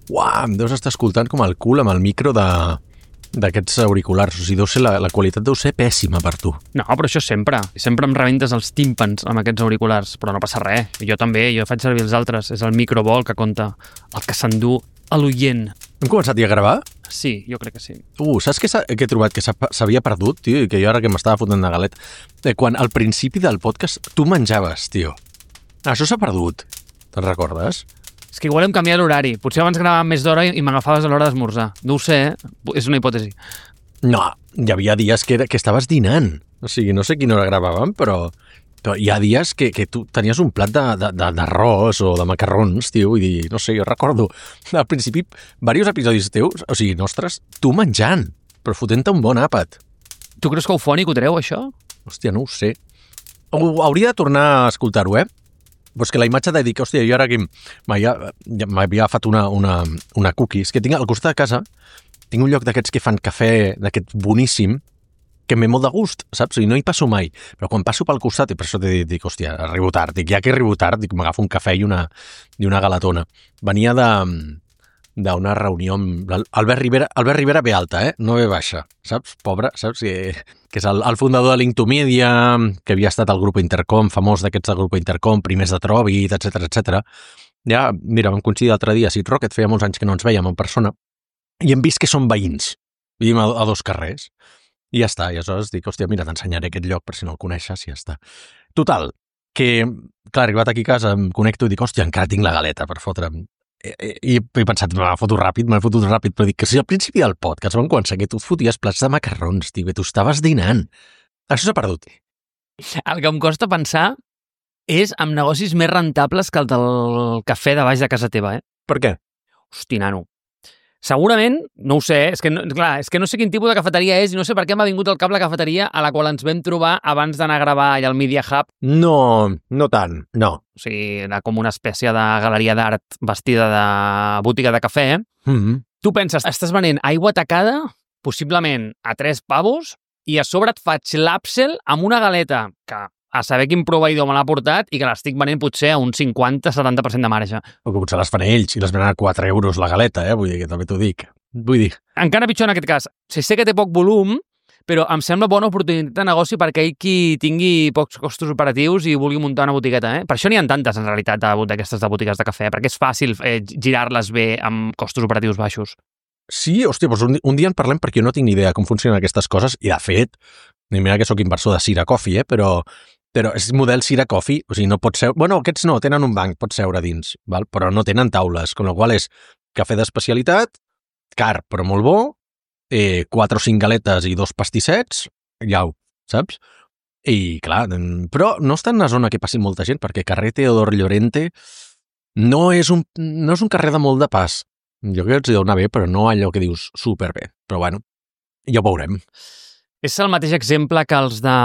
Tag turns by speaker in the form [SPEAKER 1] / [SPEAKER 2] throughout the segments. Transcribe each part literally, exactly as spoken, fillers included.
[SPEAKER 1] Uau, em deus estar escoltant com el cul amb el micro de d'aquests auriculars. O sigui, deu ser la, la qualitat deu ser pèssima per tu.
[SPEAKER 2] No, però això sempre. Sempre em rebentes els tímpans amb aquests auriculars, però no passa res. Jo també, jo faig servir els altres. És el micro bo el que compta, el que s'endú a l'oient.
[SPEAKER 1] Hem començat ja a gravar?
[SPEAKER 2] Sí, jo crec que sí.
[SPEAKER 1] Uh, saps què, que he trobat? Que s'havia perdut, tio, i que jo ara que m'estava fotent de galet. Eh, quan al principi del podcast tu menjaves, tio. Això s'ha perdut. Te'n recordes?
[SPEAKER 2] És que igual hem canviat l'horari. Potser abans gravàvem més d'hora i m'agafaves a l'hora d'esmorzar. No ho sé, eh? És una hipòtesi.
[SPEAKER 1] No, hi havia dies que, era, que estaves dinant. O sigui, no sé quina hora gravàvem, però, però hi ha dies que, que tu tenies un plat d'arròs o de macarrons, tio, i dir, no sé, jo recordo al principi diversos episodis teus, o sigui, nostres, tu menjant, però fotent-te un bon àpat.
[SPEAKER 2] Tu creus que Eufònic ho treu, això?
[SPEAKER 1] Hòstia, no ho sé. Hauria de tornar a escoltar-ho, eh? Però és que la imatge de dir que, hòstia, jo ara que m'havia agafat una, una, una cookie, és que tinc al costat de casa, tinc un lloc d'aquests que fan cafè, d'aquest boníssim, que m'he molt de gust, saps? I no hi passo mai. Però quan passo pel costat, i per això t'he dit, hòstia, arribo tard, dic, ja que arribo tard, dic, m'agafo un cafè i una, i una galatona. Venia de d'una reunió amb Albert Rivera, Albert Rivera ve alta, eh? No ve baixa, saps? Pobre, saps? Que, que és el, el fundador de Linktomedia, que havia estat al grup Intercom, famós d'aquests del grup Intercom, primers de Tròbit, etcètera, etcètera. Ja, mira, vam coincidir l'altre dia a Sit Rocket, feia molts anys que no ens veiem en persona, i hem vist que són veïns. Vivim a, a dos carrers. I ja està, i aleshores dic, hòstia, mira, t'ensenyaré aquest lloc per si no el coneixes, i ja està. Total, que, clar, arribat aquí a casa, em connecto i dic, hòstia, encara tinc la galeta per fotre'm. I, i he pensat, m'ha fotut ràpid, m'ha fotut ràpid, però dic que si al principi del podcast vam començar que tu et foties plats de macarrons, tio, que tu estaves dinant. Això s'ha perdut.
[SPEAKER 2] El que em costa pensar és amb negocis més rentables que el del cafè de baix de casa teva, eh?
[SPEAKER 1] Per què?
[SPEAKER 2] Hosti, nano. Segurament, no ho sé, és que no, clar, és que no sé quin tipus de cafeteria és i no sé per què m'ha vingut al cap la cafeteria a la qual ens vam trobar abans d'anar a gravar allà al Media Hub.
[SPEAKER 1] No, no tant, no.
[SPEAKER 2] O sigui, era com una espècie de galeria d'art vestida de botiga de cafè.
[SPEAKER 1] Mm-hmm.
[SPEAKER 2] Tu penses, estàs venent aigua tacada, possiblement a tres pavos, i a sobre et faig l'upsell amb una galeta que a saber quin proveïdor me l'ha portat i que l'estic venent potser a un cinquanta setanta per cent de marge.
[SPEAKER 1] O que potser les fan ells i les venen a quatre euros la galeta, eh? Vull dir, que també t'ho dic. Vull dir...
[SPEAKER 2] Encara pitjor en aquest cas. Si sé que té poc volum, però em sembla bona oportunitat de negoci per aquell qui tingui pocs costos operatius i vulgui muntar una botigueta, eh? Per això n'hi ha tantes, en realitat, d'aquestes de botigues de cafè, perquè és fàcil eh, girar-les bé amb costos operatius baixos.
[SPEAKER 1] Sí, hòstia, doncs un, un dia en parlem perquè jo no tinc ni idea com funcionen aquestes coses i, de fet, mira que sóc inversor de Sira Coffee, eh? però... Però és model Sira Coffee, o sigui, no pot seure... Bueno, aquests no, tenen un banc, pot seure dins, val? Però no tenen taules, amb la qual és cafè d'especialitat, car, però molt bo, eh, quatre o cinc galetes i dos pastissets, iau, saps? I, clar, però no està en una zona que passi molta gent, perquè carrer Teodor Llorente no és un, no és un carrer de molt de pas. Jo crec que els hi deu anar bé, però no allò que dius superbé. Però, bueno, ja ho veurem.
[SPEAKER 2] És el mateix exemple que els de...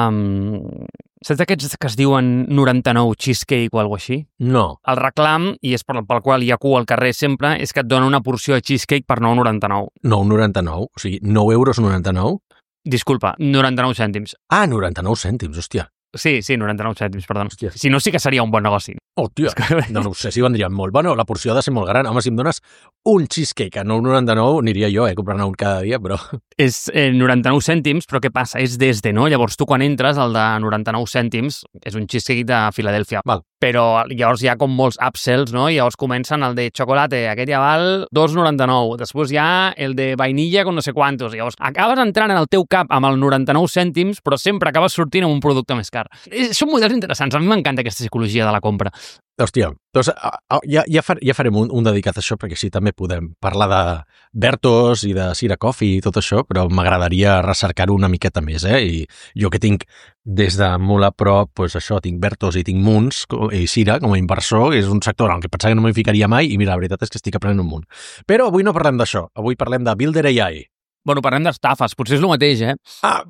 [SPEAKER 2] Saps aquests que es diuen noranta-nou cheesecake o alguna així?
[SPEAKER 1] No.
[SPEAKER 2] El reclam, i és pel, pel qual hi ha cua al carrer sempre, és que et dona una porció de cheesecake per nou noranta-nou.
[SPEAKER 1] nou noranta-nou? O sigui, nou euros noranta-nou?
[SPEAKER 2] Disculpa, noranta-nou cèntims.
[SPEAKER 1] Ah, noranta-nou cèntims, hòstia.
[SPEAKER 2] Sí, sí, noranta-nou cèntims, perdó.
[SPEAKER 1] Hòstia.
[SPEAKER 2] Si no, sí que seria un bon negoci.
[SPEAKER 1] Oh, tia, no, no ho sé si vendrien molt. Bueno, la porció ha de ser molt gran. Home, si em dones un cheesecake a nou noranta-nou, aniria jo, eh, comprant un cada dia, però...
[SPEAKER 2] És eh, noranta-nou cèntims, però què passa? És des de, no? Llavors tu quan entres, el de noranta-nou cèntims és un cheesecake de Filadèlfia.
[SPEAKER 1] Val.
[SPEAKER 2] Però llavors hi ha com molts upsells, no? I llavors comencen el de xocolate, aquest ja val dos noranta-nou. Després hi ha el de vainilla con no sé quantos. Llavors acabes entrant en el teu cap amb el noranta-nou cèntims, però sempre acabes sortint amb un producte més car. Són models interessants. A mi m'encanta aquesta psicologia de la compra.
[SPEAKER 1] Hòstia, doncs ja, ja, far, ja farem un, un dedicat a això, perquè sí, també podem parlar de Bertos i de Sira Coffee i tot això, però m'agradaria recercar-ho una miqueta més, eh? I jo que tinc des de molt a prop, doncs això, tinc Bertos i tinc Munts i Sira com a inversor, és un sector en què pensava que no m'hi ficaria mai i mira, la veritat és que estic aprenent un munt. Però avui no parlem d'això, avui parlem de Builder A I.
[SPEAKER 2] Bueno, parlem d'estafes, potser és el mateix, eh?
[SPEAKER 1] Ah!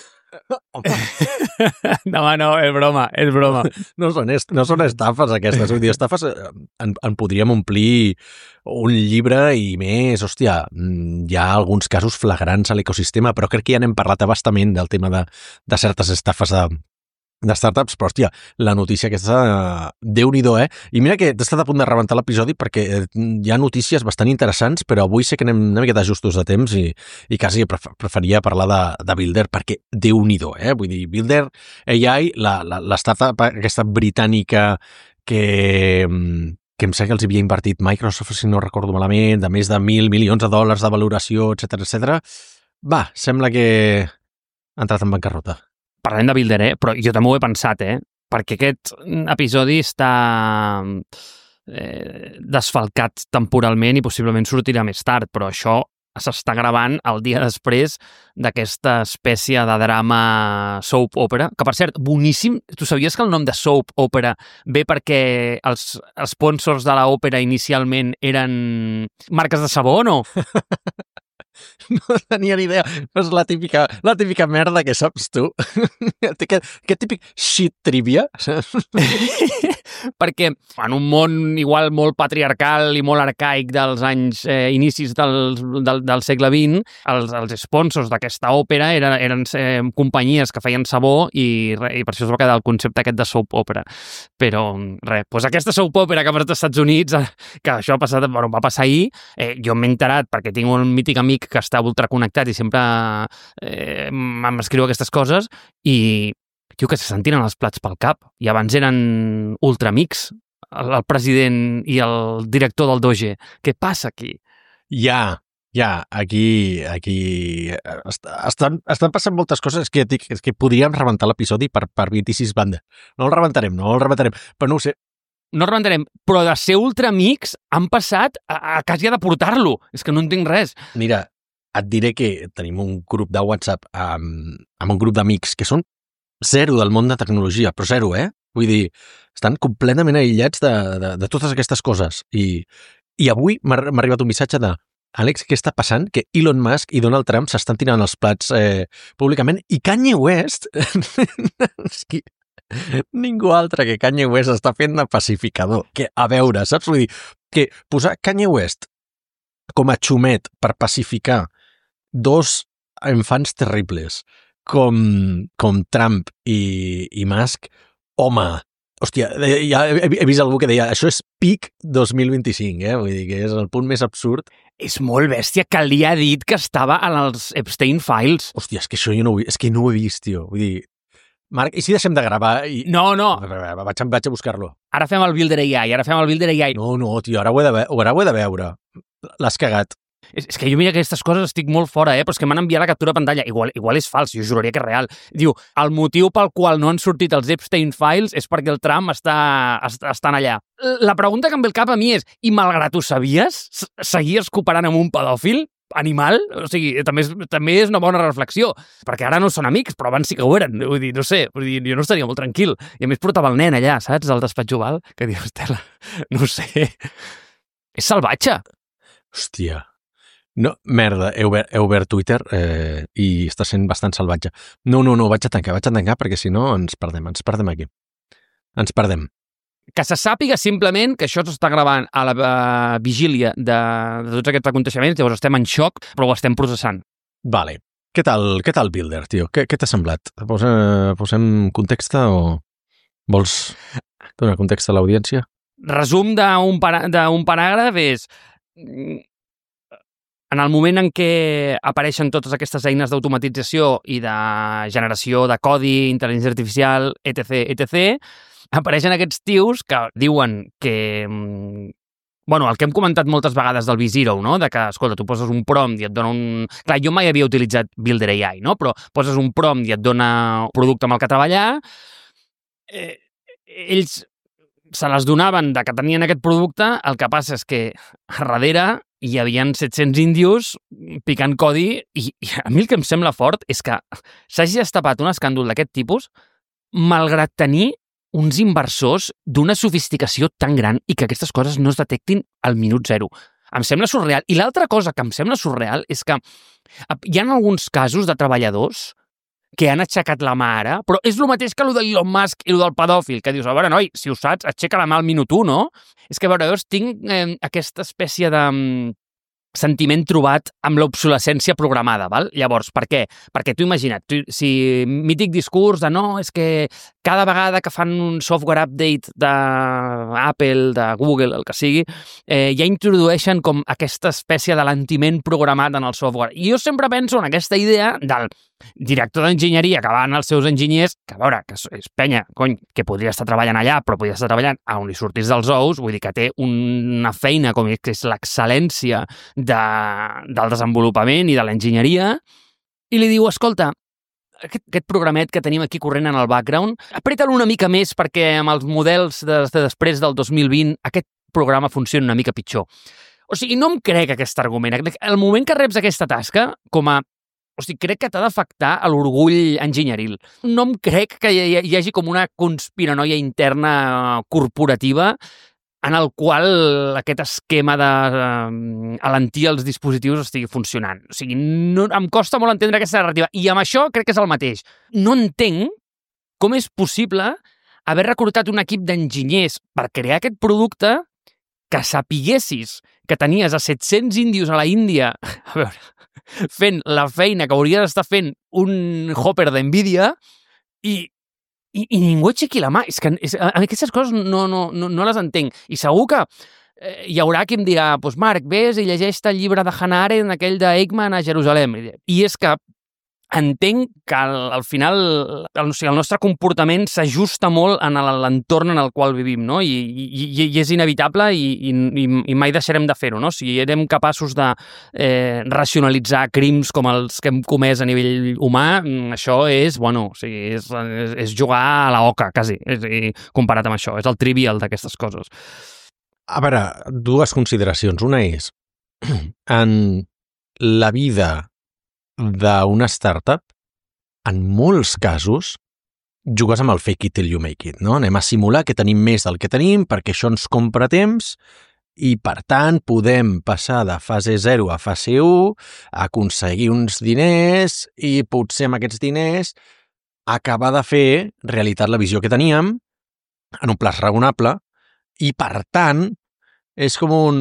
[SPEAKER 2] No, no, és broma, és broma.
[SPEAKER 1] No són, est no són estafes aquestes, vull dir, estafes en, en podríem omplir un llibre i més, hòstia, hi ha alguns casos flagrants a l'ecosistema, però crec que ja n'hem parlat abastament del tema de, de certes estafes de, de startups, però, hòstia, la notícia aquesta, Déu-n'hi-do, eh? I mira que t'he estat a punt de rebentar l'episodi perquè hi ha notícies bastant interessants, però avui sé que anem una miqueta justos de temps i, i quasi preferia parlar de, de Builder perquè Déu-n'hi-do, eh? Vull dir, Builder A I, la, la, la startup aquesta britànica que, que em sembla que els havia invertit Microsoft, si no recordo malament, de més de mil milions de dòlars de valoració, etcètera, etcètera. Va, sembla que ha entrat en bancarrota.
[SPEAKER 2] Parlem de Builder, eh? Però jo també ho he pensat, eh? Perquè aquest episodi està eh, desfalcat temporalment i possiblement sortirà més tard, però això s'està gravant el dia després d'aquesta espècie de drama soap opera, que per cert, boníssim. Tu sabies que el nom de soap opera ve perquè els sponsors de l'òpera inicialment eren marques de sabó, no?
[SPEAKER 1] No tenia ni idea. És la típica, la típica merda que saps tu. Aquest, aquest típic shit trivia.
[SPEAKER 2] Perquè en un món igual molt patriarcal i molt arcaic dels anys eh, inicis del, del, del segle vint, els, els sponsors d'aquesta òpera eren, eren eh, companyies que feien sabó i, re, i per això es va quedar el concepte aquest de soap opera. Però res, doncs aquesta soap opera que ha passat als Estats Units, que això ha passat, bueno, va passar ahir, eh, jo m'he enterat perquè tinc un mític amic que està ultraconnectat i sempre eh, m'escriu aquestes coses i tio, que se sentien els plats pel cap. I abans eren ultramics, el, el president i el director del Doge. Què passa aquí?
[SPEAKER 1] Ja, ja, aquí, aquí estan, estan passant moltes coses que, és que podríem rebentar l'episodi per, per vint-i-sis bandes. No el rebentarem, no el rebentarem, però no ho sé.
[SPEAKER 2] No el rebentarem, però de ser ultramics han passat a, a quasi a deportar-lo. És que no entenc res.
[SPEAKER 1] Mira, et diré que tenim un grup de WhatsApp amb, amb un grup d'amics que són zero del món de tecnologia, però zero, eh? Vull dir, estan completament aïllats de, de, de totes aquestes coses. I, i avui m'ha arribat un missatge de Àlex, què està passant? Que Elon Musk i Donald Trump s'estan tirant els plats eh, públicament i Kanye West ningú altre que Kanye West està fent de pacificador. Que, a veure, saps? Vull dir, que posar Kanye West com a xumet per pacificar dos infants terribles com, com Trump i, i Musk, home, hòstia, ja he, he vist algú que deia això és pic dos mil vint-i-cinc, eh? Vull dir que és el punt més absurd.
[SPEAKER 2] És molt bèstia que li ha dit que estava en els Epstein Files.
[SPEAKER 1] Hòstia, és que això jo no ho, és que no ho he vist, tio. Vull dir, Marc, i si deixem de gravar? I...
[SPEAKER 2] No, no.
[SPEAKER 1] Vaig, vaig a buscar-lo.
[SPEAKER 2] Ara fem el Builder A I, ara fem el Builder A I.
[SPEAKER 1] No, no, tio, ara ho he de, ve ara ho he de veure. L'has cagat.
[SPEAKER 2] És, és que jo mira que aquestes coses estic molt fora, eh? Però és que m'han enviat la captura de pantalla. Igual, igual és fals, jo juraria que és real. Diu, el motiu pel qual no han sortit els Epstein Files és perquè el Trump està, està, estan allà. La pregunta que em ve al cap a mi és, i malgrat ho sabies, seguies cooperant amb un pedòfil? Animal? O sigui, també és, també és una bona reflexió, perquè ara no són amics, però abans sí que ho eren. Vull dir, no sé, vull dir, jo no estaria molt tranquil. I a més portava el nen allà, saps? Al despatx oval, que dius, Estela, no ho sé. És salvatge.
[SPEAKER 1] Hòstia. No, merda, he obert, he obert Twitter eh, i està sent bastant salvatge. No, no, no, vaig a tancar, vaig a tancar perquè si no ens perdem, ens perdem aquí. Ens perdem.
[SPEAKER 2] Que se sàpiga simplement que això s'està gravant a la uh, vigília de, de tots aquests aconteixements, llavors estem en xoc, però ho estem processant.
[SPEAKER 1] Vale. Què tal, què tal Builder, tio? Què, què t'ha semblat? Posa, posem context o vols donar context a l'audiència?
[SPEAKER 2] Resum d'un para, paràgraf és... En el moment en què apareixen totes aquestes eines d'automatització i de generació de codi, intel·ligència artificial, etc, etcètera, apareixen aquests tios que diuen que... Bueno, el que hem comentat moltes vegades del V-Zero, no? De que, escolta, tu poses un prompt i et dona un... Clar, jo mai havia utilitzat Builder A I, no? Però poses un prompt i et dona un producte amb el que treballar. Eh, ells se les donaven de que tenien aquest producte, el que passa és que a darrere hi havia set-cents índios picant codi i, i a mi el que em sembla fort és que s'hagi destapat un escàndol d'aquest tipus malgrat tenir uns inversors d'una sofisticació tan gran i que aquestes coses no es detectin al minut zero. Em sembla surreal. I l'altra cosa que em sembla surreal és que hi ha alguns casos de treballadors que han aixecat la mà ara, però és el mateix que el d'Elon Musk i el del pedòfil, que dius, a veure, noi, si ho saps, aixeca la mà al minut un, no? És que, a veure, jo tinc eh, aquesta espècie de um, sentiment trobat amb l'obsolescència programada, val? Llavors, per què? Perquè tu imagina't, tu, si mític discurs de no, és que cada vegada que fan un software update d'Apple, de Google, el que sigui, eh, ja introdueixen com aquesta espècie de l'antiment programat en el software. I jo sempre penso en aquesta idea del director d'enginyeria que van els seus enginyers, que a veure, que és penya, cony, que podria estar treballant allà, però podria estar treballant a on li sortís dels ous, vull dir que té una feina com que és l'excel·lència de, del desenvolupament i de l'enginyeria, i li diu, escolta, aquest, aquest programet que tenim aquí corrent en el background, apreta-lo una mica més perquè amb els models de, de després del dos mil vint aquest programa funciona una mica pitjor. O sigui, no em crec aquest argument. El moment que reps aquesta tasca, com a O sigui, crec que t'ha d'afectar a l'orgull enginyeril. No em crec que hi, hi hagi com una conspiranoia interna corporativa en el qual aquest esquema d'alentir els dispositius estigui funcionant. O sigui, no, em costa molt entendre aquesta narrativa. I amb això crec que és el mateix. No entenc com és possible haver reclutat un equip d'enginyers per crear aquest producte que sapiguessis que tenies a set-cents índios a la Índia, a veure, fent la feina que hauria d'estar fent un hopper d'NVIDIA i, i, i ningú aixequi la mà. És que és, aquestes coses no, no, no, no les entenc. I segur que eh, hi haurà qui em dirà, doncs Marc, vés i llegeix el llibre de Hannah Arendt, aquell d'Eichmann a Jerusalem. I és que entenc que al, al final el, o sigui, el nostre comportament s'ajusta molt en l'entorn en el qual vivim, no? I, i, i és inevitable i, i, i mai deixarem de fer-ho, no? Si érem capaços de eh, racionalitzar crims com els que hem comès a nivell humà, això és, bueno, o sigui, és, és, és jugar a la oca, quasi, és, i comparat amb això. És el trivial d'aquestes coses.
[SPEAKER 1] A veure, dues consideracions. Una és, en la vida d'una startup, en molts casos, jugues amb el fake it till you make it, no? Anem a simular que tenim més del que tenim perquè això ens compra temps i, per tant, podem passar de fase zero a fase u, aconseguir uns diners i potser amb aquests diners acabar de fer realitat la visió que teníem en un plaç raonable i, per tant, és com un...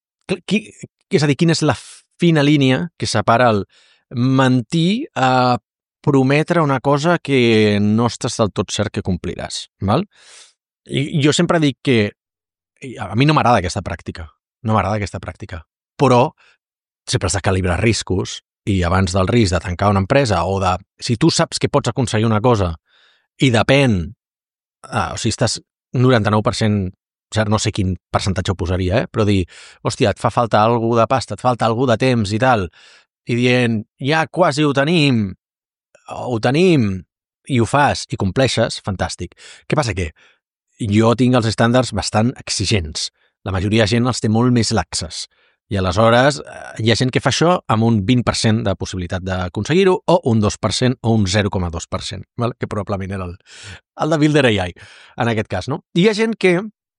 [SPEAKER 1] És a dir, quina és la fina línia que separa el mentir a prometre una cosa que no estàs del tot cert que compliràs. Val? I jo sempre dic que a mi no m'agrada aquesta pràctica, no m'agrada aquesta pràctica, però sempre has de calibrar riscos i abans del risc de tancar una empresa o de... Si tu saps que pots aconseguir una cosa i depèn, ah, o sigui, estàs noranta-nou per cent, no sé quin percentatge ho posaria, eh? Però dir, hòstia, et fa falta algú de pasta, et falta algú de temps i tal, i dient, ja quasi ho tenim, ho tenim, i ho fas, i compleixes, fantàstic. Què passa? Que jo tinc els estàndards bastant exigents. La majoria de gent els té molt més laxes. I aleshores hi ha gent que fa això amb un vint per cent de possibilitat d'aconseguir-ho, o un dos per cent o un zero coma dos per cent, val? Que probablement era el, el de Builder A I, en aquest cas, no? I hi ha gent que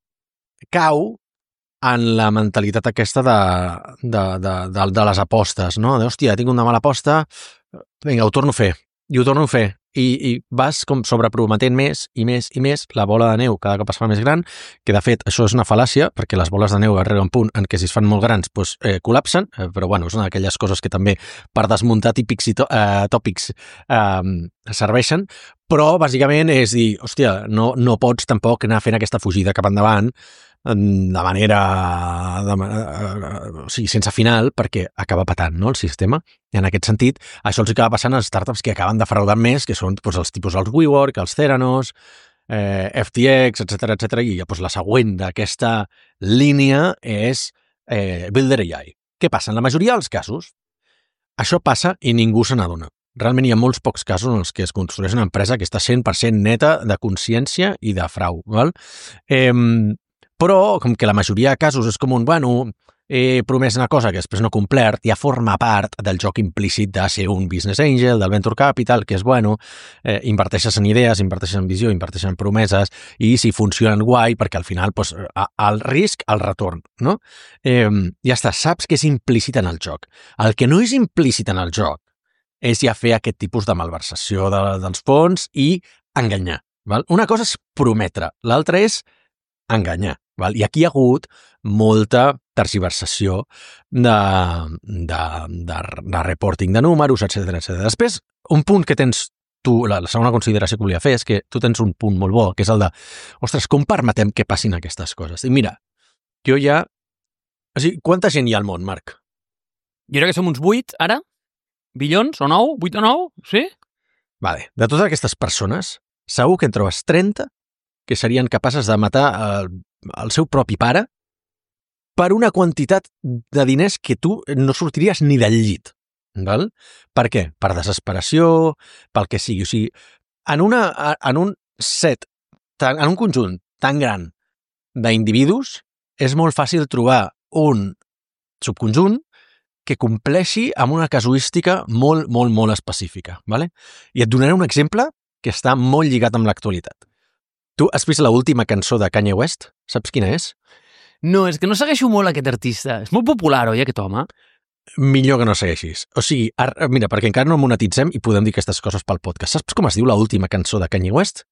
[SPEAKER 1] cau en la mentalitat aquesta de, de, de, de, de les apostes, no? De, hòstia, tinc una mala aposta, vinga, ho torno a fer, i ho torno a fer, i, i vas com sobreprometent més i més i més, la bola de neu cada cop es fa més gran, que de fet això és una fal·làcia, perquè les boles de neu arriben a un punt en què si es fan molt grans doncs, eh, col·lapsen, eh, però bueno, és una d'aquelles coses que també per desmuntar típics i to eh, tòpics eh, serveixen, però bàsicament és dir, hòstia, no, no pots tampoc anar fent aquesta fugida cap endavant de manera, de, o sigui, sense final, perquè acaba patant, no, el sistema. I en aquest sentit, això els acaba passant a les startups que acaben defraudant més, que són doncs, els tipus els WeWork, els Theranos, eh, F T X, etcètera, etcètera, i doncs, la següent d'aquesta línia és eh, Builder A I. Què passa? En la majoria dels casos, això passa i ningú se n'adona. Realment hi ha molts pocs casos en els que es construeix una empresa que està cent per cent neta de consciència i de frau, val? Eh, Però, com que la majoria de casos és com un, bueno, he promès una cosa que després no he complert, ja forma part del joc implícit de ser un business angel, del venture capital, que és, bueno, eh, inverteixes en idees, inverteixes en visió, inverteixes en promeses, i si funcionen guai, perquè al final, pues, el risc, el retorn, no? Eh, ja està, saps que és implícit en el joc. El que no és implícit en el joc és ja fer aquest tipus de malversació de, dels fons i enganyar. Val? Una cosa és prometre, l'altra és enganyar. Val? I aquí hi ha hagut molta tergiversació de, de, de, de reporting de números, etcètera, etcètera. Després, un punt que tens tu, la, la segona consideració que volia fer és que tu tens un punt molt bo, que és el de, ostres, com permetem que passin aquestes coses? I mira, jo ja... O sigui, quanta gent hi ha al món, Marc?
[SPEAKER 2] Jo crec que som uns vuit, ara? Bilions o nou? vuit o nou? Sí?
[SPEAKER 1] Vale. De totes aquestes persones, segur que en trobes trenta que serien capaces de matar el, el seu propi pare per una quantitat de diners que tu no sortiries ni del llit. Val? Per què? Per desesperació, pel que sigui. O sigui, en, una, en un set, en un conjunt tan gran d'individus, és molt fàcil trobar un subconjunt que compleixi amb una casuística molt, molt, molt específica. Vale? I et donaré un exemple que està molt lligat amb l'actualitat. Tu has vist l'última cançó de Kanye West? Saps quina és?
[SPEAKER 2] No, és que no segueixo molt aquest artista. És molt popular, oi, aquest home?
[SPEAKER 1] Millor que no segueixis. O sigui, ara, mira, perquè encara no monetitzem i podem dir aquestes coses pel podcast. Saps com es diu l'última cançó de Kanye West?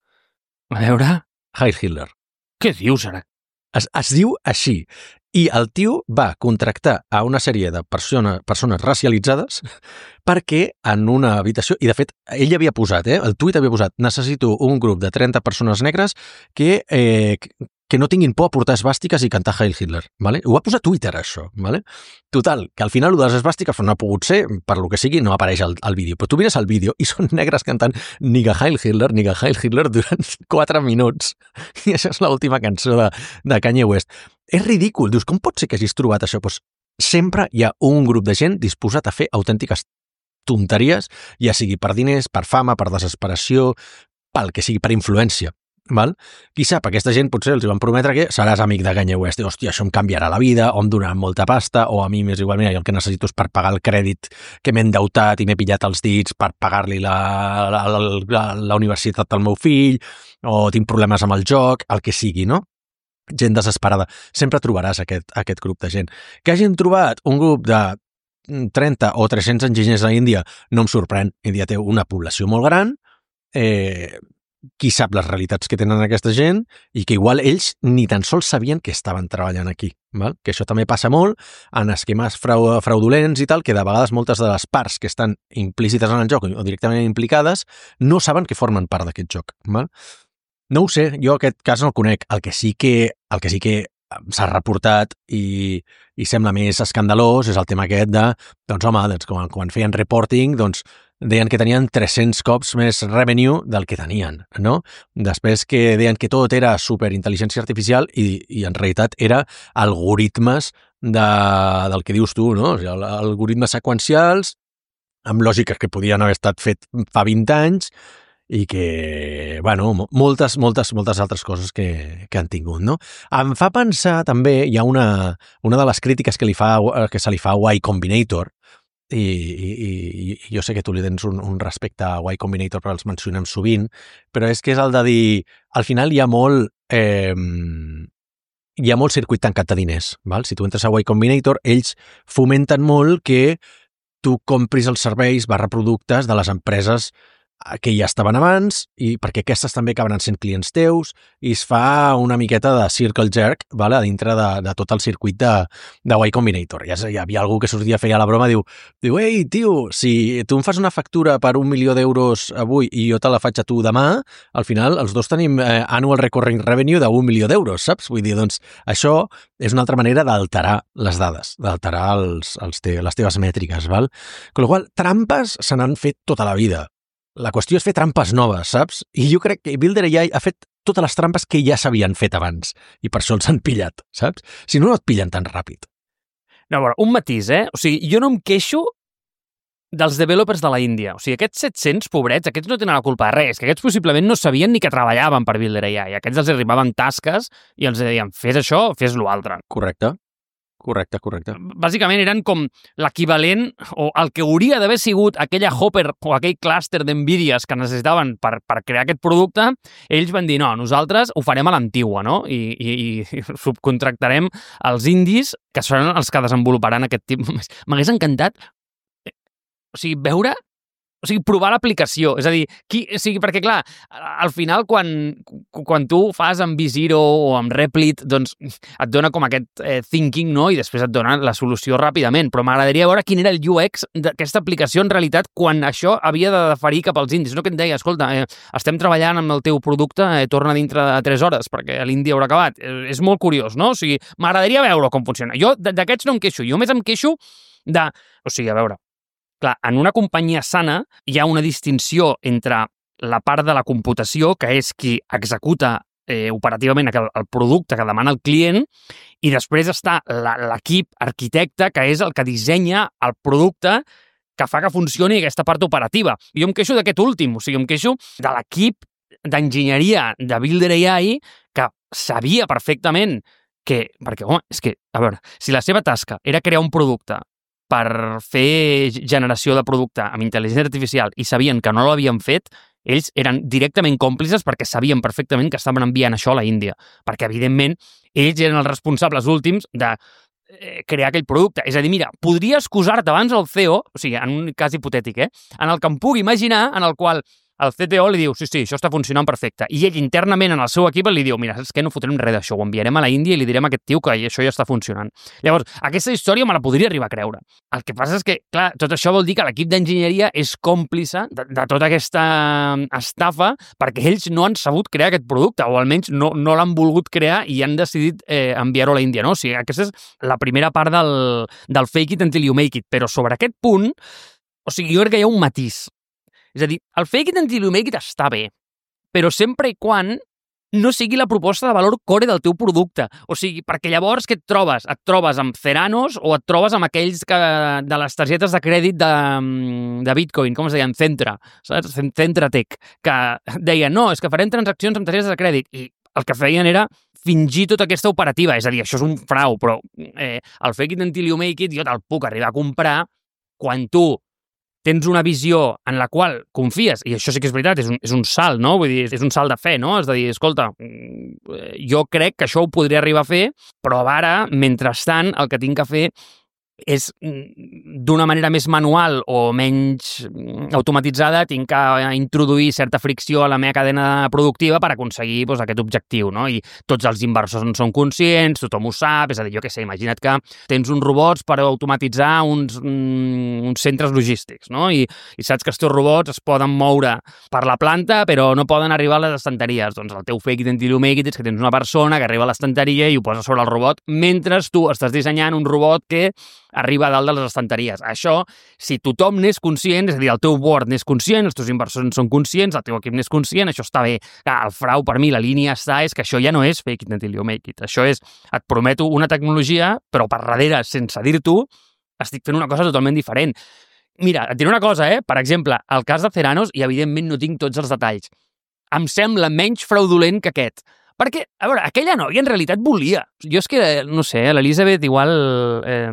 [SPEAKER 2] A veure...
[SPEAKER 1] Heil Hitler.
[SPEAKER 2] Què dius, ara?
[SPEAKER 1] Es, es diu així. I el tio va contractar a una sèrie de persona, persones racialitzades perquè en una habitació, i de fet ell havia posat, eh, el tuit havia posat, necessito un grup de trenta persones negres que, eh, que no tinguin por a portar esbàstiques i cantar Heil Hitler. Vale? Ho va posar a Twitter, això. Vale? Total, que al final de les esbàstiques no ha pogut ser, per lo que sigui, no apareix al, al vídeo. Però tu mires el vídeo i són negres cantant Niga Heil Hitler, Niga Heil Hitler durant quatre minuts. I això és l'última cançó de, de Kanye West. És ridícul. Dius, com pot ser que hagis trobat això? Pues sempre hi ha un grup de gent disposat a fer autèntiques tonteries, ja sigui per diners, per fama, per desesperació, pel que sigui, per influència. Val? Qui sap, aquesta gent potser els van prometre que seràs amic de Kanye West i, hòstia, això em canviarà la vida, o em donaran molta pasta, o a mi m'és igual, mira, jo el que necessito és per pagar el crèdit que m'he endeutat i m'he pillat els dits per pagar-li la, la, la, la, la universitat al meu fill, o tinc problemes amb el joc, el que sigui, no? Gent desesperada. Sempre trobaràs aquest, aquest grup de gent. Que hagin trobat un grup de trenta o tres-cents enginyers a Índia no em sorprèn. Índia té una població molt gran, eh, qui sap les realitats que tenen aquesta gent i que igual ells ni tan sols sabien que estaven treballant aquí. Val? Que això també passa molt en esquemes frau, fraudulents i tal, que de vegades moltes de les parts que estan implícites en el joc o directament implicades no saben que formen part d'aquest joc. Val? No ho sé, jo aquest cas no el conec. El que sí que, el que sí que s'ha reportat i, i sembla més escandalós és el tema aquest de, doncs home, doncs, quan, quan feien reporting, doncs deien que tenien tres-cents cops més revenue del que tenien, no? Després que deien que tot era superintel·ligència artificial i, i en realitat era algoritmes de, del que dius tu, no? O sigui, algoritmes seqüencials amb lògiques que podien haver estat fet fa vint anys i que, bueno, moltes, moltes, moltes altres coses que, que han tingut, no? Em fa pensar també, hi ha una, una de les crítiques que, li fa, que se li fa a Y Combinator, i, i, i jo sé que tu li tens un, un respecte a Y Combinator, però els mencionem sovint, però és que és el de dir, al final hi ha molt... Eh, hi ha molt circuit tancat de diners, val? Si tu entres a Y Combinator, ells fomenten molt que tu compris els serveis barra productes de les empreses que ja estaven abans, i perquè aquestes també acabaran sent clients teus, i es fa una miqueta de circle jerk, vale? A dintre de, de tot el circuit de, de Y Combinator. Ja hi havia algú que sortia, feia la broma, diu, diu, ei, tio, si tu em fas una factura per un milió d'euros avui i jo te la faig a tu demà, al final els dos tenim eh, annual recurring revenue d'un milió d'euros, saps? Vull dir, doncs, això és una altra manera d'alterar les dades, d'alterar els, els te, les teves mètriques, val? Con la qual, trampes se n'han fet tota la vida. La qüestió és fer trampes noves, saps? I jo crec que Builder A I ha fet totes les trampes que ja s'havien fet abans i per això els han pillat, saps? Si no, no et pillen tan ràpid.
[SPEAKER 2] No, bueno, un matís, eh? O sigui, jo no em queixo dels developers de la Índia. O sigui, aquests set-cents pobrets, aquests no tenen la culpa de res, que aquests possiblement no sabien ni que treballaven per Builder A I. Aquests els arribaven tasques i els deien, fes això, fes l'altre.
[SPEAKER 1] Correcte. Correcte, correcte.
[SPEAKER 2] Bàsicament eren com l'equivalent o el que hauria d'haver sigut aquella Hopper o aquell clúster d'Nvidias que necessitaven per, per crear aquest producte, ells van dir, no, nosaltres ho farem a l'antigua, no? I, i, i subcontractarem els indis, que seran els que desenvoluparan aquest tipus. M'hagués encantat, o sigui, veure o sigui, provar l'aplicació. És a dir, qui, o sigui, perquè, clar, al final, quan, quan tu fas amb Visiro o amb Replit, doncs et dona com aquest eh, thinking, no? I després et dona la solució ràpidament. Però m'agradaria veure quin era el U X d'aquesta aplicació en realitat quan això havia de deferir cap als indis. No que em deia, escolta, eh, estem treballant amb el teu producte, eh, torna dintre de tres hores perquè l'indi haurà acabat. Eh, és molt curiós, no? O sigui, m'agradaria veure com funciona. Jo d'aquests no em queixo. Jo més em queixo de... O sigui, a veure, clar, en una companyia sana hi ha una distinció entre la part de la computació, que és qui executa eh, operativament el, el producte que demana el client, i després està l'equip arquitecte, que és el que dissenya el producte que fa que funcioni aquesta part operativa. Jo em queixo d'aquest últim, o sigui, em queixo de l'equip d'enginyeria de Builder A I que sabia perfectament que... Perquè, home, és que, a veure, si la seva tasca era crear un producte per fer generació de producte amb intel·ligència artificial i sabien que no l'havien fet, ells eren directament còmplices perquè sabien perfectament que estaven enviant això a la Índia. Perquè, evidentment, ells eren els responsables últims de crear aquell producte. És a dir, mira, podria excusar-te abans el C E O, o sigui, en un cas hipotètic, eh, en el que em pugui imaginar, en el qual el C T O li diu, sí, sí, això està funcionant perfecte. I ell internament en el seu equip li diu, mira, és que no fotrem res d'això, ho enviarem a la Índia i li direm a aquest tio que això ja està funcionant. Llavors, aquesta història me la podria arribar a creure. El que passa és que, clar, tot això vol dir que l'equip d'enginyeria és còmplice de, de tota aquesta estafa perquè ells no han sabut crear aquest producte, o almenys no, no l'han volgut crear i han decidit eh, enviar-ho a la Índia, no? O sigui, aquesta és la primera part del, del fake it until you make it. Però sobre aquest punt, o sigui, jo crec que hi ha un matís. És a dir, el fake it until you make it està bé, però sempre i quan no sigui la proposta de valor core del teu producte. O sigui, perquè llavors què et trobes? Et trobes amb Ceranos o et trobes amb aquells que, de les targetes de crèdit de, de Bitcoin, com es deien? Centra, saps? Centra Tech, que deien, no, és que farem transaccions amb targetes de crèdit. I el que feien era fingir tota aquesta operativa. És a dir, això és un frau, però eh, el fake it until you make it jo te'l puc arribar a comprar quan tu tens una visió en la qual confies, i això sí que és veritat, és un, és un salt, no? Vull dir, és un salt de fe, no? És a dir, escolta, jo crec que això ho podria arribar a fer, però ara, mentrestant, el que tinc que fer és d'una manera més manual o menys automatitzada, tinc que introduir certa fricció a la meva cadena productiva per aconseguir doncs, aquest objectiu, no? I tots els inversors en són conscients, tothom ho sap, és a dir, jo què sé, imagina't que tens uns robots per automatitzar uns, uns centres logístics, no? I, i saps que els teus robots es poden moure per la planta però no poden arribar a les estanteries. Doncs el teu fake it until you make it és que tens una persona que arriba a l'estanteria i ho posa sobre el robot mentre tu estàs dissenyant un robot que arriba a dalt de les estanteries. Això, si tothom n'és conscient, és a dir, el teu board n'és conscient, els teus inversors en són conscients, el teu equip n'és conscient, això està bé. Clar, el frau, per mi, la línia està, és que això ja no és fake it until you make it. Això és, et prometo una tecnologia, però per darrere, sense dir-t'ho, estic fent una cosa totalment diferent. Mira, et diré una cosa, eh? Per exemple, el cas de Ceranos, i evidentment no tinc tots els detalls, em sembla menys fraudulent que aquest. Perquè, a veure, aquella noia en realitat volia. Jo és que, no sé, l'Elisabet igual... Eh,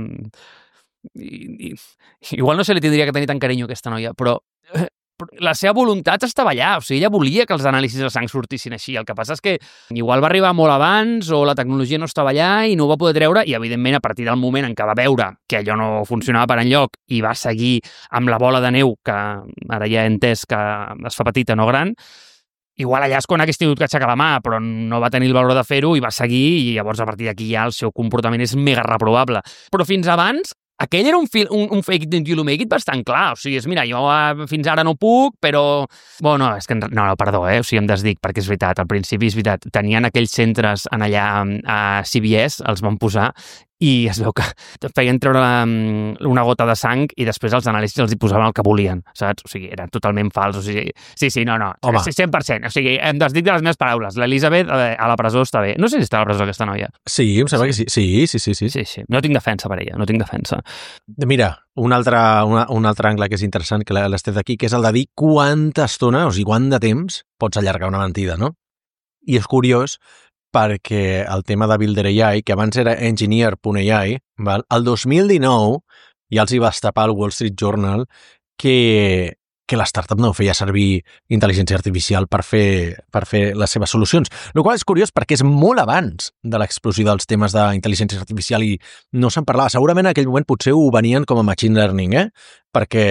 [SPEAKER 2] i, i, igual no se li tindria que tenir tant carinyo a aquesta noia, però eh, la seva voluntat estava allà. O sigui, ella volia que els anàlisis de sang sortissin així. El que passa és que igual va arribar molt abans o la tecnologia no estava allà i no ho va poder treure i, evidentment, a partir del moment en què va veure que allò no funcionava per enlloc i va seguir amb la bola de neu, que ara ja he entès que es fa petita, no gran, igual allà és quan hagués tingut que aixecar la mà, però no va tenir el valor de fer-ho i va seguir, i llavors a partir d'aquí ja el seu comportament és mega reprobable. Però fins abans, aquell era un, fil, un, un fake it until you make it bastant clar. O sigui, és, mira, jo fins ara no puc, però... Bueno, és que... No, no, perdó, eh? O sigui, em desdic, perquè és veritat, al principi és veritat, tenien aquells centres en allà a C B S, els van posar, i es veu que feien treure una gota de sang i després els anàlisis els hi posaven el que volien, saps? O sigui, era totalment fals. O sigui, sí, sí, no, no, home, cent per cent. O sigui, em desdic de les meves paraules. L'Elisabet a la presó està bé. No sé si està a la presó aquesta noia.
[SPEAKER 1] Sí, em sembla que sí. Sí, sí, sí. Sí,
[SPEAKER 2] sí, sí. No tinc defensa per ella, no tinc defensa.
[SPEAKER 1] Mira, un altre, una, un altre angle que és interessant, que l'estès d'aquí, que és el de dir quanta estona, o sigui, quant de temps pots allargar una mentida, no? I és curiós perquè el tema de Builder A I, que abans era Engineer punt A I, val? El dos mil dinou ja els hi va estapar el Wall Street Journal que, que l'startup no feia servir intel·ligència artificial per fer, per fer les seves solucions. El qual és curiós perquè és molt abans de l'explosió dels temes d'intel·ligència artificial i no se'n parlava. Segurament en aquell moment potser ho venien com a machine learning, eh? Perquè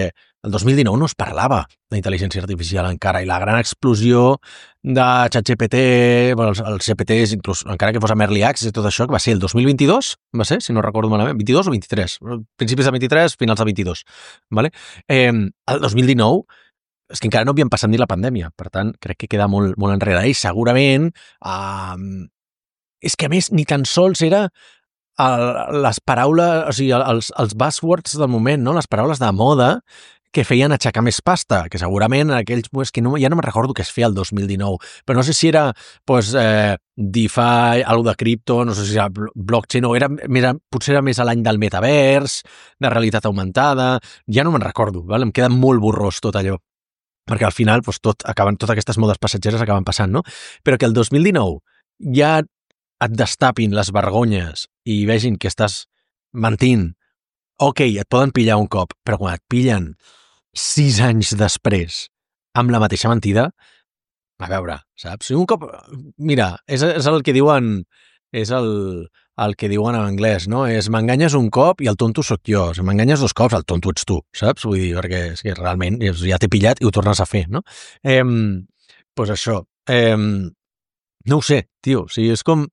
[SPEAKER 1] el dos mil dinou no es parlava d'intel·ligència artificial encara, i la gran explosió de ChatGPT, bueno, els, els G P Ts, inclús, encara que fos amb Early Access i tot això, que va ser el dos mil vint-i-dos, va ser, si no recordo malament, vint-i-dos o vint-i-tres? Principis de vint-i-tres, finals de vint-i-dos. Vale? Eh, el dos mil dinou és que encara no havíem passat ni la pandèmia, per tant, crec que queda molt, molt enrere. I segurament, eh, és que a més ni tan sols era el, les paraules, o sigui, els, els buzzwords del moment, no? Les paraules de moda que feien aixecar més pasta, que segurament en aquells, pues, que no, ja no me'n recordo què es feia el dos mil dinou, però no sé si era pues, eh, DeFi, algo de cripto, no sé si era blockchain, o era més, potser era més a l'any del metavers, de realitat augmentada, ja no me'n recordo, val? Em queda molt borrós tot allò, perquè al final pues, tot acaben, totes aquestes modes passatgeres acaben passant, no? Però que el dos mil dinou ja et destapin les vergonyes i vegin que estàs mentint, ok, et poden pillar un cop, però quan et pillen sis anys després amb la mateixa mentida, a veure, saps? Un cop, mira, és, és el que diuen, és el, el que diuen en anglès, no? És m'enganyes un cop i el tonto sóc jo. Si m'enganyes dos cops, el tonto ets tu, saps? Vull dir, perquè és que realment ja t'he pillat i ho tornes a fer, no? Eh, pues això. Eh, no ho sé, tio. O sigui, és com...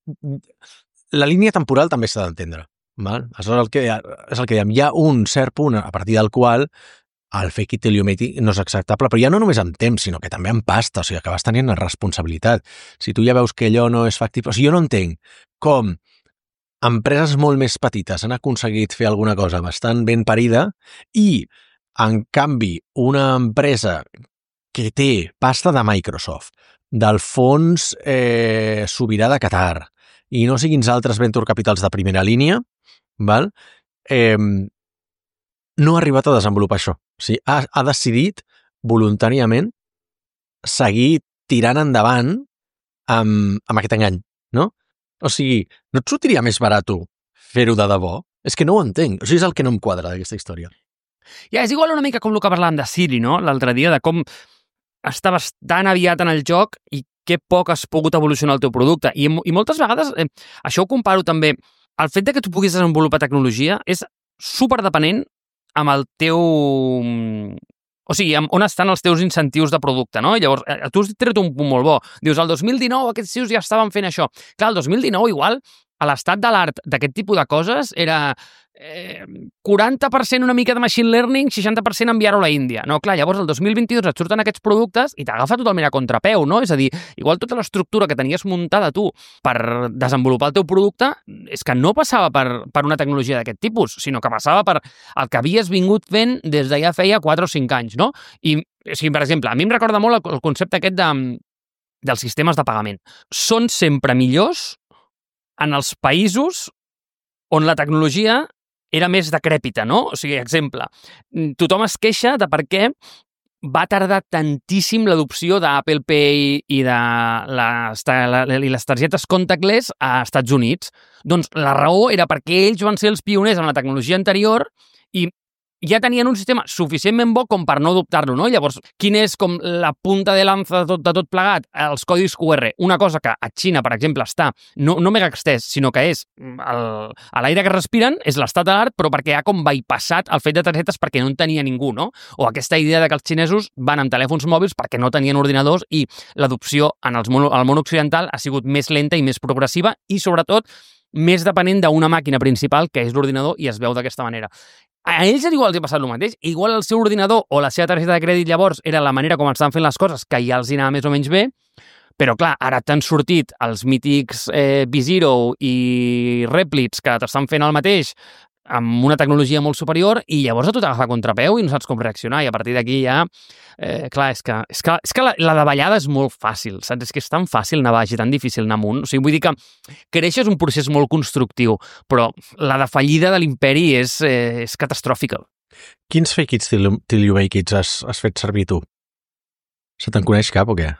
[SPEAKER 1] La línia temporal també s'ha d'entendre. Val? Això és el, que, és el que diem. Hi ha un cert punt a partir del qual el fake it till you make it no és acceptable, però ja no només en temps, sinó que també en pasta, o sigui, acabes tenint una responsabilitat. Si tu ja veus que allò no és factible... O sigui, jo no entenc com empreses molt més petites han aconseguit fer alguna cosa bastant ben parida i, en canvi, una empresa que té pasta de Microsoft, del fons eh, sobirà de Qatar, i no sé quins altres venture capitals de primera línia, val? Eh, no ha arribat a desenvolupar això. O sigui, ha, ha decidit voluntàriament seguir tirant endavant amb, amb aquest engany, no? O sigui, no et sortiria més barat fer-ho de debò? És que no ho entenc. O sigui, és el que no em quadra d'aquesta història.
[SPEAKER 2] Ja, és igual una mica com el que parlàvem de Siri, no? L'altre dia, de com estaves tan aviat en el joc i que poc has pogut evolucionar el teu producte. I, i moltes vegades, eh, això ho comparo també, el fet de que tu puguis desenvolupar tecnologia és superdepenent amb el teu... O sigui, on estan els teus incentius de producte, no? I llavors, tu has tret un punt molt bo. Dius, el dos mil dinou aquests tios ja estaven fent això. Clar, el dos mil dinou igual, a l'estat de l'art d'aquest tipus de coses era eh, quaranta per cent una mica de machine learning, seixanta per cent enviar-ho a la Índia. No, clar, llavors el dos mil vint-i-dos et surten aquests productes i t'agafa totalment a contrapeu, no? És a dir, igual tota l'estructura que tenies muntada tu per desenvolupar el teu producte és que no passava per, per una tecnologia d'aquest tipus, sinó que passava per el que havies vingut fent des de ja feia quatre o cinc anys, no? I, o sigui, per exemple, a mi em recorda molt el, el concepte aquest de, dels sistemes de pagament. Són sempre millors en els països on la tecnologia era més decrèpita, no? O sigui, exemple, tothom es queixa de per què va tardar tantíssim l'adopció d'Apple Pay i de les, i les targetes contactless a Estats Units. Doncs la raó era perquè ells van ser els pioners en la tecnologia anterior i ja tenien un sistema suficientment bo com per no adoptar-lo, no? Llavors, quin és com la punta de lanza de tot, de tot plegat? Els codis Q R. Una cosa que a Xina, per exemple, està no, no mega extès, sinó que és el, a l'aire que respiren, és l'estat de l'art, però perquè ha com bypassat el fet de targetes perquè no en tenia ningú, no? O aquesta idea de que els xinesos van amb telèfons mòbils perquè no tenien ordinadors i l'adopció en els món, el món occidental ha sigut més lenta i més progressiva i, sobretot, més depenent d'una màquina principal, que és l'ordinador, i es veu d'aquesta manera. A ells igual els ha passat el mateix. Igual el seu ordinador o la seva targeta de crèdit llavors era la manera com estan fent les coses, que ja els hi anava més o menys bé, però clar, ara t'han sortit els mítics eh, B-Zero i Replits que t'estan fent el mateix amb una tecnologia molt superior i llavors a tu t'agafa contrapeu i no saps com reaccionar i a partir d'aquí ja, eh, clar, és que, és que, és que la, la davallada és molt fàcil, saps? És que és tan fàcil anar baix i tan difícil anar amunt. O sigui, vull dir que créixer és un procés molt constructiu, però la defallida de l'imperi és, eh, és catastròfica.
[SPEAKER 1] Quins fake it till, till you make it has, has fet servir tu? Se te'n coneix cap o què?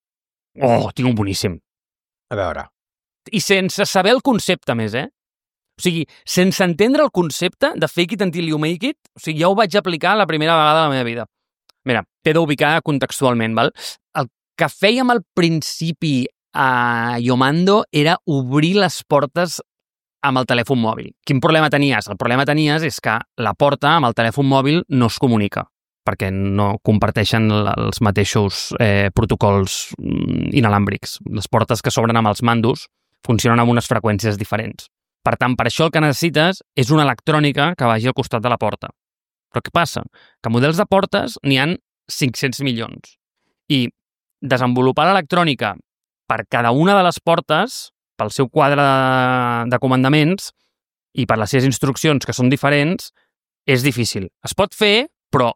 [SPEAKER 2] Oh, tinc un boníssim.
[SPEAKER 1] A veure.
[SPEAKER 2] I sense saber el concepte més, eh? O sigui, sense entendre el concepte de fake it until you make it, o sigui, ja ho vaig aplicar la primera vegada de la meva vida. Mira, t'he d'ubicar contextualment, val? El que fèiem al principi a Yomando era obrir les portes amb el telèfon mòbil. Quin problema tenies? El problema tenies és que la porta amb el telèfon mòbil no es comunica. perquè no comparteixen els mateixos eh, protocols inalàmbrics. Les portes que s'obren amb els mandos funcionen amb unes freqüències diferents. Per tant, per això el que necessites és una electrònica que vagi al costat de la porta. Però què passa? Que models de portes n'hi han cinc-cents milions. I desenvolupar l'electrònica per cada una de les portes, pel seu quadre de, de comandaments i per les seves instruccions, que són diferents, és difícil. Es pot fer, però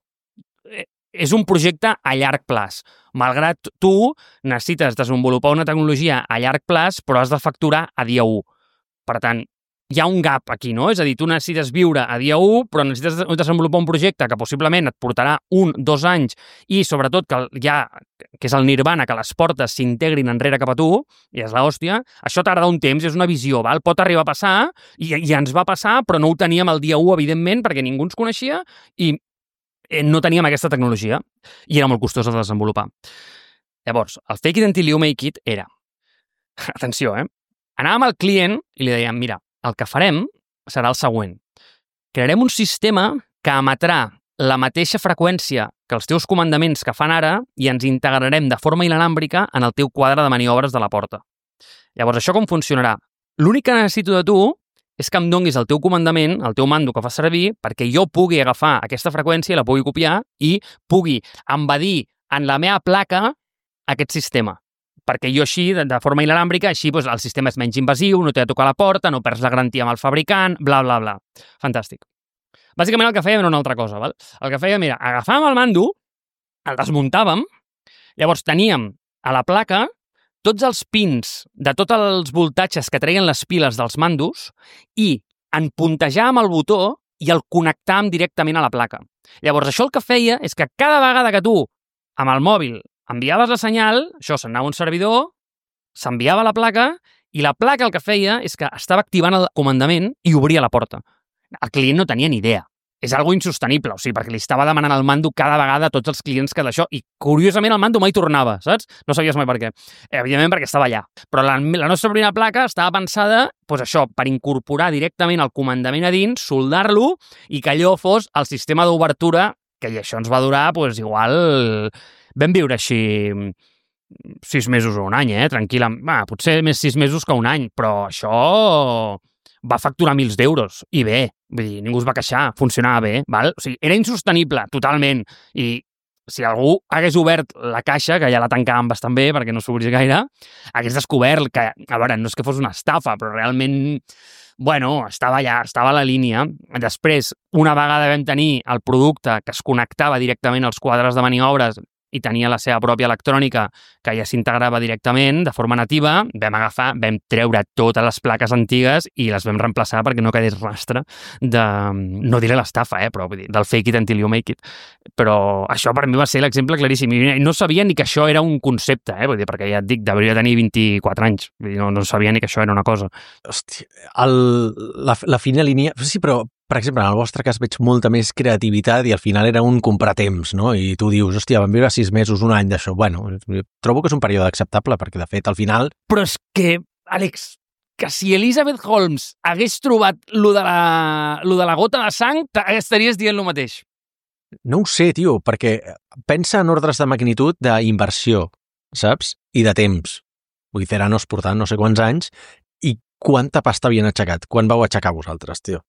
[SPEAKER 2] és un projecte a llarg plaç. Malgrat tu necessites desenvolupar una tecnologia a llarg plaç, però has de facturar a dia u. Per tant, hi ha un gap aquí, no? És a dir, tu necessites viure a dia u, però necessites desenvolupar un projecte que possiblement et portarà un, dos anys i, sobretot, que ja, que és el nirvana, que les portes s'integrin enrere cap a tu, i és l'hòstia, això tarda un temps, és una visió, val? Pot arribar a passar, i, i ens va passar, però no ho teníem el dia u, evidentment, perquè ningú ens coneixia, i no teníem aquesta tecnologia, i era molt costosa de desenvolupar. Llavors, el fake it until you make it era, atenció, eh? Anàvem al client i li dèiem, mira, el que farem serà el següent. Crearem un sistema que emetrà la mateixa freqüència que els teus comandaments que fan ara i ens integrarem de forma inalàmbrica en el teu quadre de maniobres de la porta. Llavors, això com funcionarà? L'únic que necessito de tu és que em donguis el teu comandament, el teu mando que fa servir, perquè jo pugui agafar aquesta freqüència i la pugui copiar i pugui embedir en la meva placa aquest sistema. Perquè jo així, de forma inalàmbrica, així doncs, el sistema és menys invasiu, no t'ha de tocar la porta, no perds la garantia amb el fabricant, bla, bla, bla. Fantàstic. Bàsicament el que fèiem era una altra cosa, val? El que fèiem era, agafàvem el mando, el desmuntàvem, llavors teníem a la placa tots els pins de tots els voltatges que treien les piles dels mandos i en puntejàvem el botó i el connectàvem directament a la placa. Llavors, això el que feia és que cada vegada que tu, amb el mòbil, enviaves la senyal, això s'anava a un servidor, s'enviava a la placa, i la placa el que feia és que estava activant el comandament i obria la porta. El client no tenia ni idea. És algo insostenible, o sigui, perquè li estava demanant el mando cada vegada a tots els clients que d'això, i curiosament el mando mai tornava, saps? No sabies mai per què. Evidentment perquè estava allà. Però la, la nostra primera placa estava pensada, doncs això, per incorporar directament el comandament a dins, soldar-lo, i que allò fos el sistema d'obertura, que això ens va durar, doncs igual... Vam viure així sis mesos o un any, eh? Tranquil·la. Va, potser més sis mesos que un any, però això va facturar mils d'euros. I bé, vull dir, ningú es va queixar, funcionava bé, val? O sigui, era insostenible, totalment. I si algú hagués obert la caixa, que ja la tancàvem bastant bé perquè no s'obrís gaire, hagués descobert que, a veure, no és que fos una estafa, però realment, bueno, estava allà, estava a la línia. Després, una vegada vam tenir el producte que es connectava directament als quadres de maniobres i tenia la seva pròpia electrònica que ja s'integrava directament de forma nativa, vam agafar, vam treure totes les plaques antigues i les vam reemplaçar perquè no quedés rastre de, no diré l'estafa, eh, però vull dir, del fake it until you make it. Però això per mi va ser l'exemple claríssim. I no sabia ni que això era un concepte, eh, vull dir, perquè ja et dic, devia tenir vint-i-quatre anys. Vull dir, no, no sabia ni que això era una cosa.
[SPEAKER 1] Hòstia, el, la, la fina línia... Sí, però... Per exemple, en el vostre cas veig molta més creativitat i al final era un comprar temps, no? I tu dius, hòstia, vam viure sis mesos, un any d'això. Bueno, trobo que és un període acceptable perquè, de fet, al final...
[SPEAKER 2] Però és que, Àlex, que si Elizabeth Holmes hagués trobat lo de la, lo de la gota de sang, estaries dient el mateix.
[SPEAKER 1] No ho sé, tio, perquè pensa en ordres de magnitud d'inversió, saps? I de temps. Vull dir, Theranos portant no sé quants anys i quanta pasta havien aixecat? Quan vau aixecar vosaltres, tio?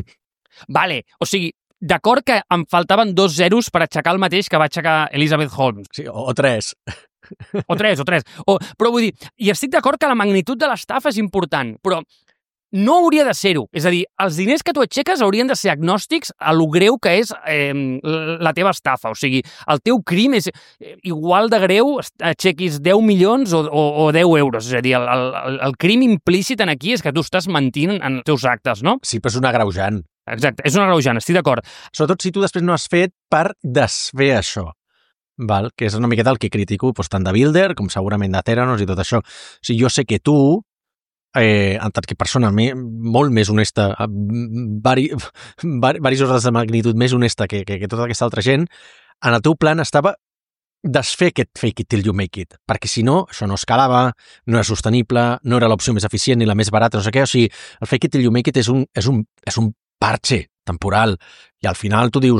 [SPEAKER 2] Vale, o sigui, d'acord que em faltaven dos zeros per aixecar el mateix que va aixecar Elizabeth Holmes.
[SPEAKER 1] Sí, o, o tres.
[SPEAKER 2] O tres, o tres. O, però vull dir, i estic d'acord que la magnitud de l'estafa és important, però no hauria de ser-ho. És a dir, els diners que tu aixeques haurien de ser agnòstics a lo greu que és eh, la teva estafa. O sigui, el teu crim és igual de greu aixequis deu milions o, o, o deu euros. És a dir, el, el, el crim implícit en aquí és que tu estàs mentint en els teus actes, no?
[SPEAKER 1] Sí, però és un agreujant.
[SPEAKER 2] Exacte, és un agreujant, estic d'acord.
[SPEAKER 1] Sobretot si tu després no has fet per desfer això, val? Que és una miqueta el que critico doncs, tant de Builder com segurament de Theranos i tot això. O sigui, jo sé que tu, eh, en tant que persona me, molt més honesta, vari, vari, varis ordres de magnitud més honesta que, que, que tota aquesta altra gent, en el teu plan estava desfer aquest fake it till you make it, perquè si no, això no escalava, no era sostenible, no era l'opció més eficient ni la més barata, no sé què, o sigui, el fake it till you make it és un, és un, és un parche temporal, i al final tu dius,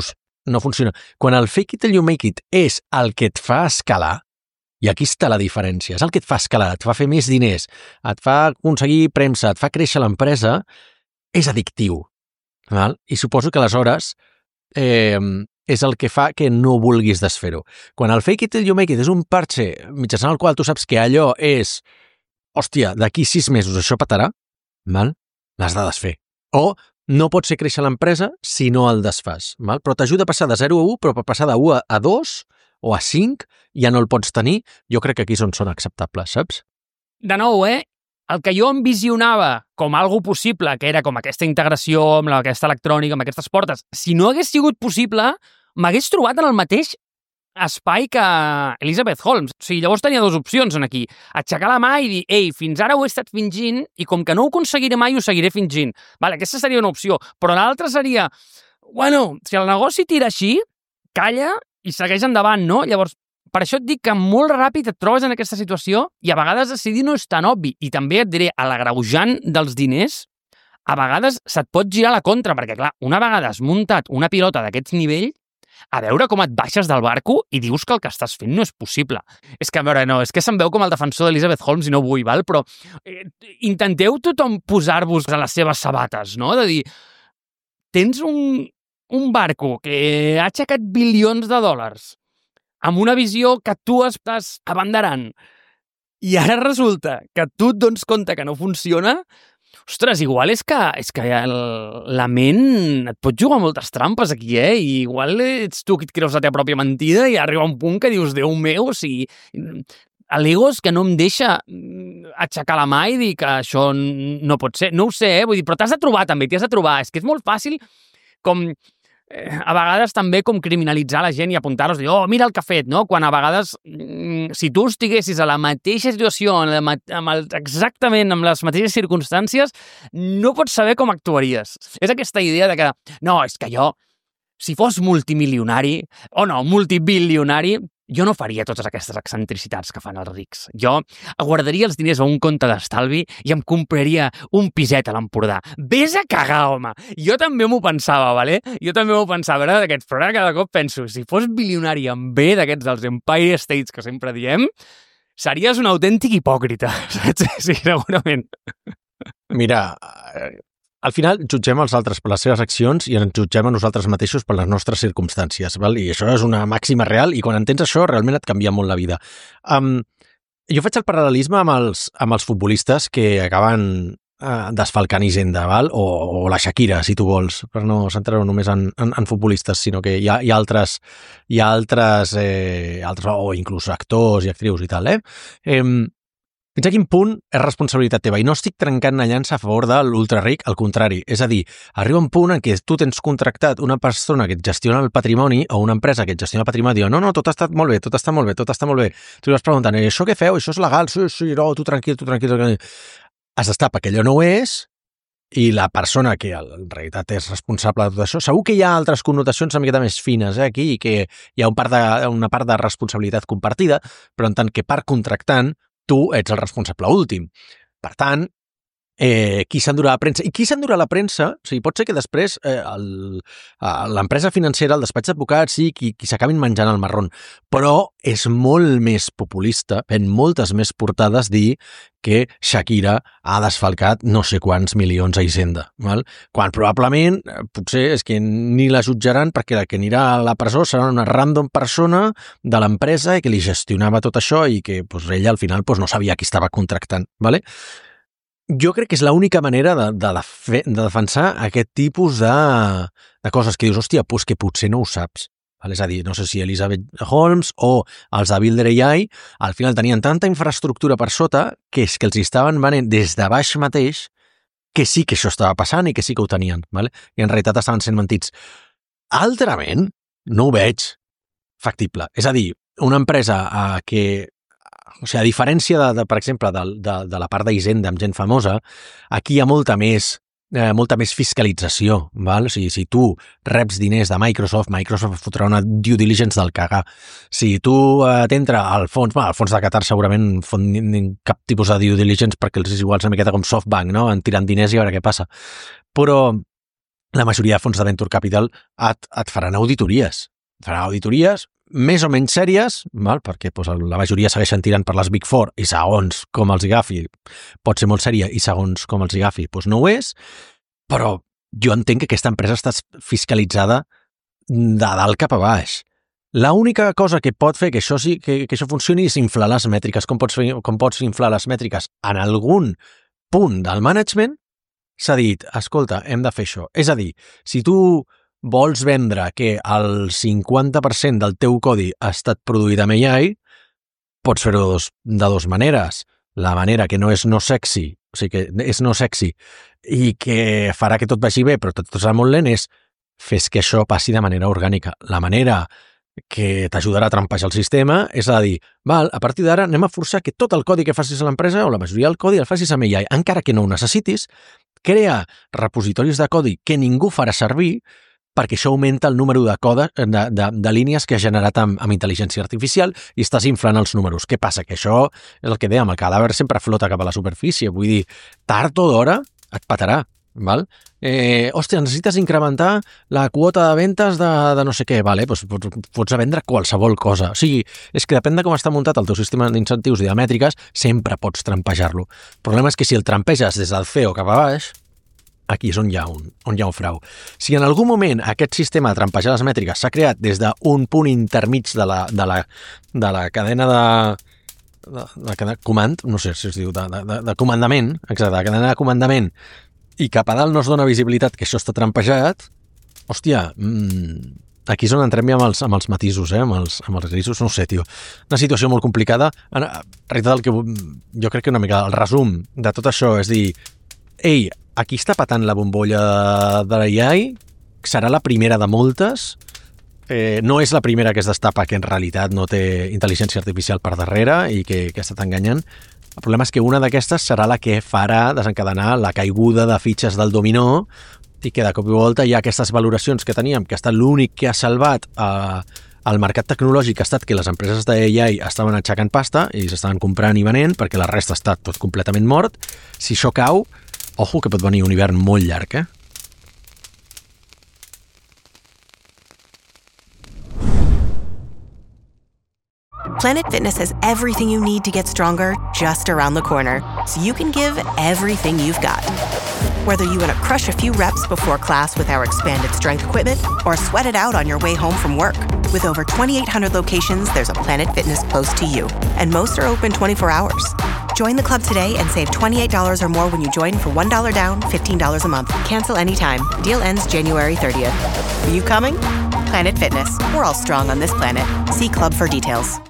[SPEAKER 1] no funciona. Quan el fake it till you make it és el que et fa escalar, i aquí està la diferència, és el que et fa escalar, et fa fer més diners, et fa aconseguir premsa, et fa créixer l'empresa, és addictiu. Val? I suposo que aleshores eh, és el que fa que no vulguis desfer-ho. Quan el fake it till you make it és un parche mitjançant el qual tu saps que allò és hòstia, d'aquí sis mesos això petarà, val? L'has de desfer. O no pot ser créixer l'empresa si no el desfàs. Val? Però t'ajuda a passar de zero a u, però per passar de u a dos o a cinc ja no el pots tenir. Jo crec que aquí és on són acceptables, saps?
[SPEAKER 2] De nou, eh? El que jo envisionava com algo possible, que era com aquesta integració amb aquesta electrònica, amb aquestes portes, si no hagués sigut possible, m'hagués trobat en el mateix espai que Elizabeth Holmes. O sigui, llavors tenia dues opcions en aquí. Aixecar la mà i dir, ei, fins ara ho he estat fingint i com que no ho aconseguiré mai, ho seguiré fingint. Vale, aquesta seria una opció. Però l'altra seria, bueno, si el negoci tira així, calla i segueix endavant, no? Llavors, per això et dic que molt ràpid et trobes en aquesta situació i a vegades decidir no és tan obvi. I també et diré, a l'agreujant dels diners, a vegades se't pot girar la contra, perquè clar, una vegada has muntat una pilota d'aquest nivell, a veure com et baixes del barco i dius que el que estàs fent no és possible. És que, a veure, no, és que se'm veu com el defensor d'Elizabeth Holmes i no vull, val? Però eh, intenteu tothom posar-vos a les seves sabates, no? De dir, tens un, un barco que ha aixecat bilions de dòlars amb una visió que tu estàs abanderant i ara resulta que tu et dones compte que no funciona. Ostres, igual és que, és que el, la ment et pot jugar moltes trampes aquí, eh? I igual ets tu qui et creus la teva pròpia mentida i arriba un punt que dius, Déu meu, o sigui, l'ego és que no em deixa aixecar la mà i dir que això no pot ser. No ho sé, eh? Vull dir, però t'has de trobar també, t'hi has de trobar. És que és molt fàcil com... a vegades també com criminalitzar la gent i apuntar-los, dir, oh, mira el que ha fet, no? Quan a vegades, si tu estiguessis a la mateixa situació, amb el, exactament amb les mateixes circumstàncies, no pots saber com actuaries. És aquesta idea de que, no, és que jo, si fos multimilionari, o no, multibilionari, jo no faria totes aquestes excentricitats que fan els rics. Jo guardaria els diners a un compte d'estalvi i em compraria un piset a l'Empordà. Ves a cagar, home! Jo també m'ho pensava, vale? Jo també m'ho pensava, era d'aquests, però ara cada cop penso, si fos bilionari en B d'aquests dels Empire States que sempre diem, series un autèntic hipòcrita, saps? Sí, segurament.
[SPEAKER 1] Mira, al final jutgem els altres per les seves accions i ens jutgem a nosaltres mateixos per les nostres circumstàncies, val? I això és una màxima real i quan entens això realment et canvia molt la vida. Um, jo faig el paral·lelisme amb els, amb els futbolistes que acaben uh, desfalcant Hisenda, val? O, o la Shakira, si tu vols, per no centrar-ho només en, en, en futbolistes, sinó que hi ha, hi ha altres, hi ha altres, eh, altres, o inclús actors i actrius i tal, eh? eh Fins a quin punt és responsabilitat teva? I no estic trencant una llança a favor de l'ultraric, al contrari. És a dir, arriba un punt en què tu tens contractat una persona que et gestiona el patrimoni o una empresa que et gestiona el patrimoni i diu, no, no, tot ha estat molt bé, tot està molt bé, tot està molt bé. Tu li vas preguntant, i això què feu? Això és legal? Sí, sí, no, tu tranquil, tu tranquil. tranquil. Es destapa que allò no ho és i la persona que en realitat és responsable de tot això, segur que hi ha altres connotacions una miqueta més fines eh, aquí i que hi ha un part de, una part de responsabilitat compartida, però en tant que part contractant tu ets el responsable últim. Per tant, eh, qui s'endurà la premsa? I qui s'endurà la premsa? O sigui, pot ser que després eh, l'empresa financera, el despatx d'advocats, sí, qui, qui s'acabin menjant el marrón. Però és molt més populista, en moltes més portades, dir que Shakira ha desfalcat no sé quants milions a Hisenda. Val? Quan probablement, potser és que ni la jutjaran perquè la que anirà a la presó serà una random persona de l'empresa i que li gestionava tot això i que pues, ella al final pues, no sabia qui estava contractant. Vale? Jo crec que és l'única manera de, de, de, de defensar aquest tipus de, de coses que dius, hòstia, pues que potser no ho saps. És a dir, no sé si Elizabeth Holmes o els de Builder A I al final tenien tanta infraestructura per sota que és que els estaven venent des de baix mateix que sí que això estava passant i que sí que ho tenien, vale? I en realitat estaven sent mentits. Altrament, no ho veig factible. És a dir, una empresa eh, que, o sigui, a diferència, de, de, per exemple, de, de, de la part d'Hisenda amb gent famosa, aquí hi ha molta més Eh, molta més fiscalització, val? O sigui, si tu reps diners de Microsoft, Microsoft fotrà una due diligence del cagar. Si tu eh, t'entra al fons, bueno, al fons de Qatar segurament fon cap tipus de due diligence perquè els és igual una miqueta com SoftBank, no? En tirant diners i a veure què passa. Però la majoria de fons de venture capital et, et faran auditories. Et faran auditories més o menys sèries, val? Perquè doncs, la majoria segueixen tirant per les Big Four i segons com els agafi pot ser molt sèria i segons com els agafi doncs no ho és, però jo entenc que aquesta empresa està fiscalitzada de dalt cap a baix. L'única cosa que pot fer que això, sí, que, que això funcioni és inflar les mètriques. Com pots, fer, com pots inflar les mètriques? En algun punt del management s'ha dit, escolta, hem de fer això. És a dir, si tu vols vendre que el cinquanta per cent del teu codi ha estat produït amb A I, pots fer-ho de, dos, de dos maneres. La manera que no és no sexy, o sigui que és no sexy i que farà que tot vagi bé, però tot serà molt lent, és fes que això passi de manera orgànica. La manera que t'ajudarà a trampejar el sistema és a dir, val, a partir d'ara anem a forçar que tot el codi que facis a l'empresa o la majoria del codi el facis amb A I. Encara que no ho necessitis, crea repositoris de codi que ningú farà servir perquè això augmenta el número de, code, de, de, de línies que has generat amb, amb intel·ligència artificial i estàs inflant els números. Què passa? Que això és el que dèiem, el cadàver sempre flota cap a la superfície. Vull dir, tard o d'hora et patarà. Val? Eh, hòstia, necessites incrementar la quota de ventes de, de no sé què, vale? Pues pots, pots vendre qualsevol cosa. O sigui, és que depèn de com està muntat el teu sistema d'incentius i de mètriques, sempre pots trampejar-lo. El problema és que si el trampeges des del C E O cap a baix, aquí és on hi ha un, on hi ha un frau. Si en algun moment aquest sistema de trampejar les mètriques s'ha creat des d'un punt intermig de la, de la, de la cadena de, de, de, de comand, no sé si es diu, de, de, de comandament, exacte, de cadena de comandament, i cap a dalt no es dona visibilitat que això està trampejat, hòstia, mmm, aquí és on entrem ja amb els, amb els matisos, eh? amb, els, amb els grisos, no sé, tio. Una situació molt complicada. En realitat, el que, jo crec que una mica el resum de tot això és dir, ei, aquí està patant la bombolla de l'A I, serà la primera de moltes, eh, no és la primera que es destapa que en realitat no té intel·ligència artificial per darrere i que, que ha estat enganyant. El problema és que una d'aquestes serà la que farà desencadenar la caiguda de fitxes del dominó i que de cop i volta hi ha aquestes valoracions que teníem, que ha estat l'únic que ha salvat eh, el mercat tecnològic, ha estat que les empreses d'A I estaven aixecant pasta i s'estaven comprant i venent perquè la resta ha estat tot completament mort. Si això cau, ojo que pot venir un hivern molt llarg, eh?
[SPEAKER 3] Planet Fitness has everything you need to get stronger just around the corner, so you can give everything you've got. Whether you want to crush a few reps before class with our expanded strength equipment or sweat it out on your way home from work. With over twenty-eight hundred locations, there's a Planet Fitness close to you, and most are open twenty-four hours. Join the club today and save twenty-eight dollars or more when you join for one dollar down, fifteen dollars a month. Cancel anytime. Deal ends January thirtieth. Are you coming? Planet Fitness. We're all strong on this planet. See club for details.